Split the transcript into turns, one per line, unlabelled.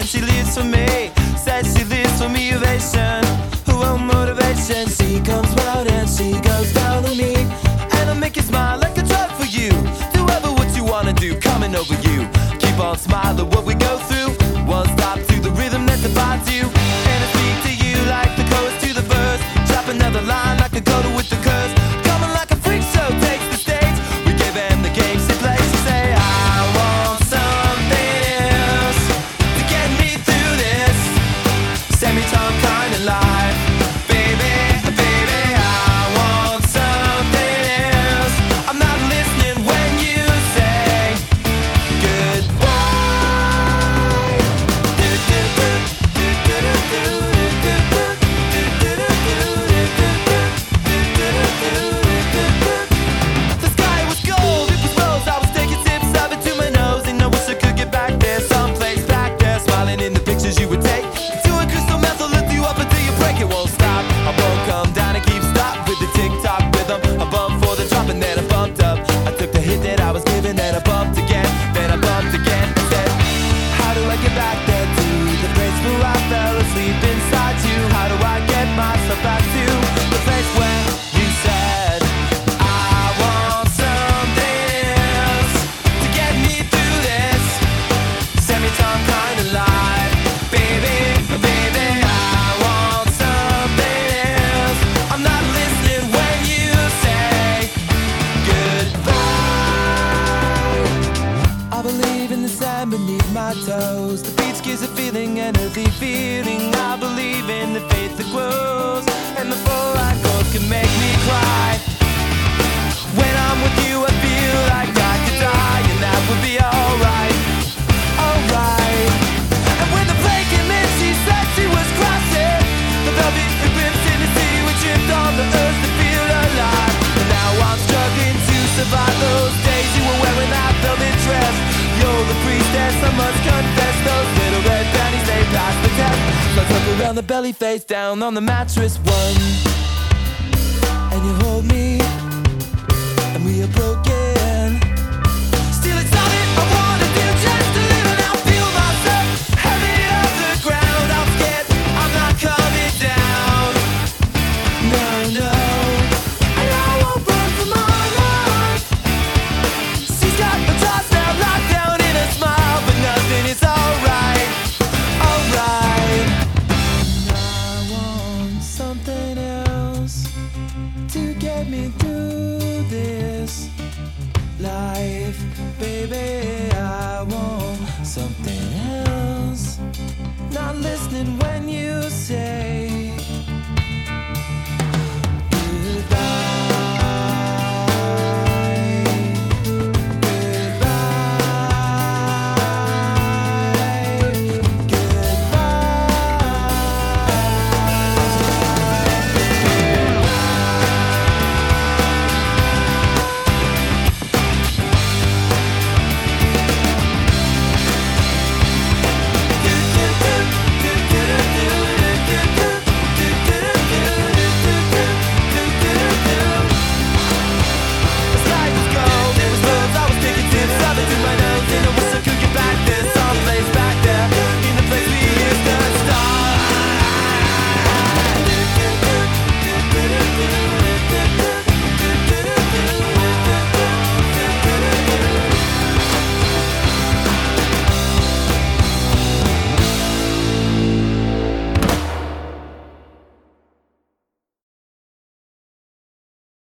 she lives for me. Says she lives for motivation. Oh, motivation. She comes round and she goes down on me, and I'll make you smile like a drug for you. Do ever what you wanna do, coming over you. Keep on smiling what we go through. One stop to the rhythm that divides you, and I speak to you like the chorus to the verse. Drop another line like a go with the curse. Coming like a freak show takes the stage. We give him the game she plays. She say, I want something else to get me through this semi-time kind of life. Baby, baby, I want something else. I'm not listening when you say goodbye. The sky was gold, it was rose. I was taking sips of it to my nose, and I wish I could get back there, someplace back there, smiling in the pictures you would take. Doing crystal meth will lift you up until you break. It won't stop. I won't come down and keep stop with the tick-tock rhythm. I bumped for the drop and then I bumped up. I took the hit that I was given and I bumped again. Then I bumped again and said, how do I get back there to the place where I fell asleep inside you? How do I get myself back to the place where you said I want something else to get me through this semi-time kind of life? Baby, baby, I want something else. I'm not listening when you say goodbye. I believe in the sand beneath my toes. The beach gives a feeling, an earthly feeling. I believe in the faith that grows, and the full light goals can make me cry. When I'm with you, I feel like I could die, and that would be alright, alright. And when the plane came in, she said she was crossing the velvet ribbons in the sea. We tripped on the earth to feel alive, and now I'm struggling to survive those days you were wearing that velvet dress. You're the priestess, I must confess. Those little red panties, they passed the test. So I took around the belly, face down on the mattress one, and you hold me, and we are broken. Still it's all that I wanna do, just to live and I'll feel myself heavy off the ground. I'm scared, I'm not coming down. No, no, and I won't run from my life. She's got the toss now locked down in a smile, but nothing is alright, alright. I want something else to get me through this life. Baby, I want something else. Not listening when you say